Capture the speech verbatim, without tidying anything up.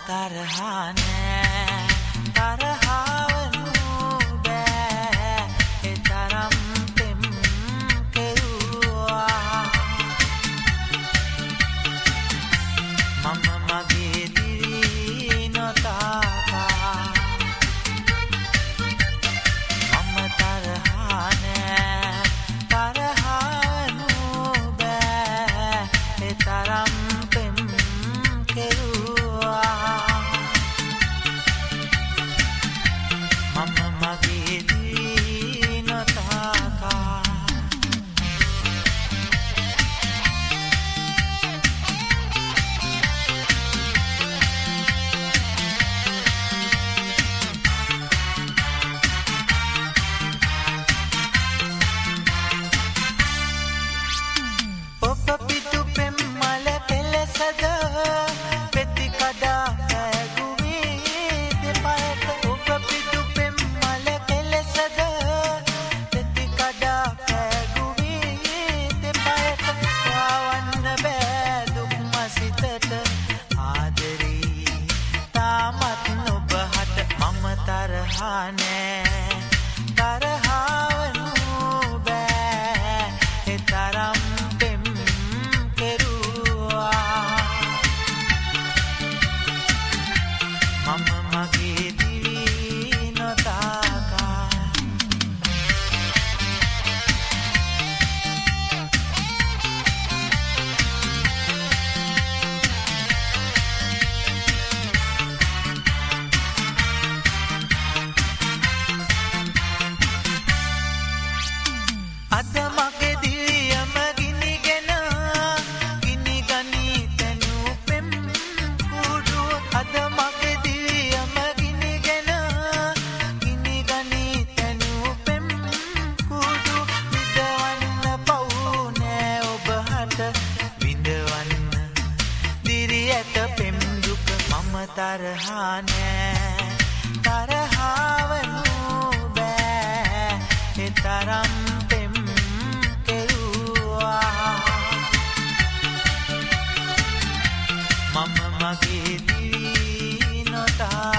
තරහා නෑ තරහවනු බෑ ඒ තරම් පෙම් කෙරුවා මම මගේ දිවි නොතාපා මම තරහා නෑ තරහවනු බෑ ඒ තරම් පෙම් කෙරුවා තරහා නෑ තරහවනු බෑ ඒ තරම් පෙම් කෙරුවා මම මගේ දිවි නොතාකා අද මගේ දිවියම ගිනිගෙන ගිනි ගනී තනු පෙම් කුඩු අද මගේ දිවියම ගිනිගෙන ගිනි ගනී තනු පෙම් කුඩු විඳවන්න පවු නෑ ඔබ හට විඳවන්න දිරි ඇත පෙම් දුක මම තරහා නෑ තරහවනු බෑ ඒ තරම් මම මගේ දිවි නොතා